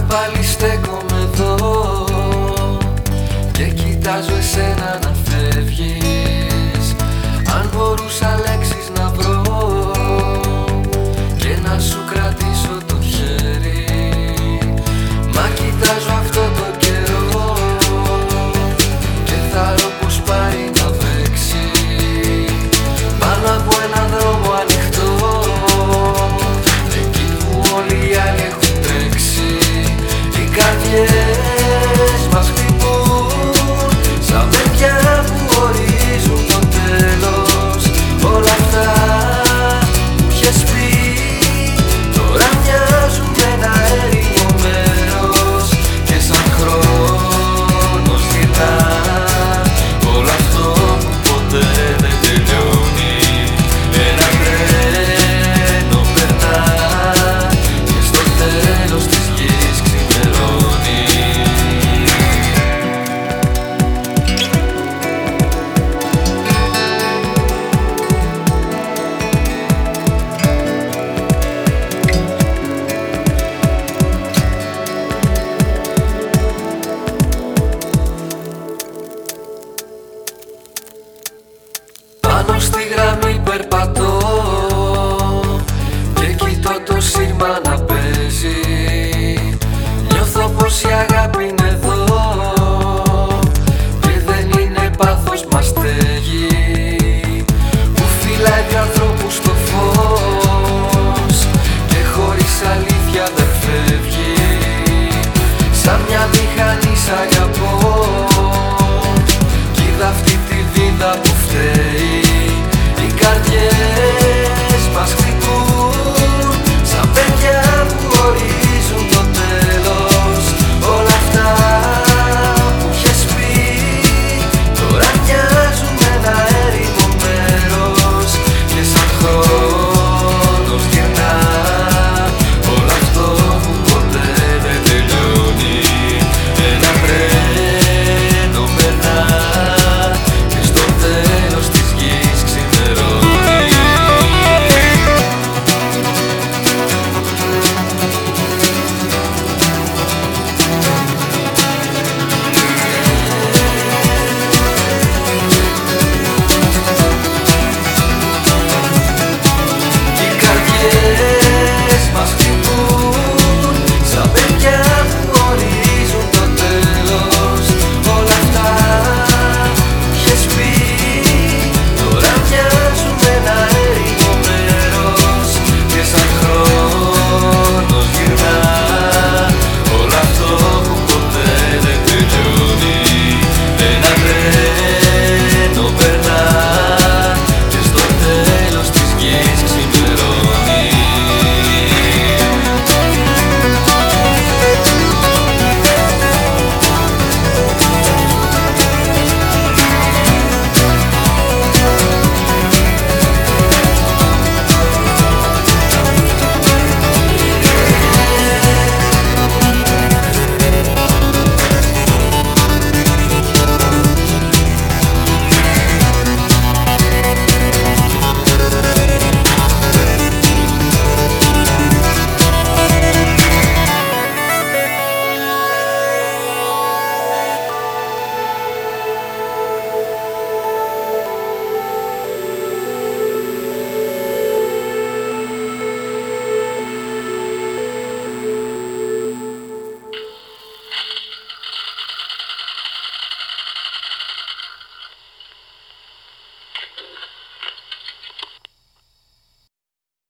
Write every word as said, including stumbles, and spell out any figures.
πάλι στέκομαι εδώ και κοιτάζω εσένα να φεύγεις. Αν μπορούσα λέξεις να βρω και να σου κρατήσω το χέρι, μα κοιτάζω αυτό το καιρό και θα ρω πως πάει να παίξει πάνω από ένα δρόμο ανοιχτό, εκεί που όλοι οι άλλοι έχουν τρέξει. Οι καρδιές μας χτυπούν σαν παιδιά που ορίζουν το τέλος. Όλα αυτά που είχες πει τώρα μοιάζουν με ένα έρημο μέρος και σαν χρόνος γυρνά όλο αυτό που ποτέ δεν τελειώνει. Ένα τρένο περνά και στο τέλος της γης ξημερώνει. Πάνω στη γραμμή περπατώ και κοιτώ το σύρμα να παίζει. Νιώθω πως η αγάπη είναι εδώ και δεν είναι πάθος, μας στέγει που φυλάει δυο ανθρώπους στο φως και χωρίς αλήθεια δεν φεύγει. Σαν μια μηχανή σ' αγαπώ κι είδα αυτή τη βίδα που φταίει. Οι καρδιές μας χτυπούν σαν παιδιά που ορίζουν το τέλος. Όλα αυτά που είχες πει τώρα μοιάζουν με ένα έρημο μέρος και σαν χρόνος γυρνά όλο αυτό που ποτέ δεν τελειώνει. Ένα τρένο περνά και στο τέλος της γης ξημερώνει. Οι καρδιές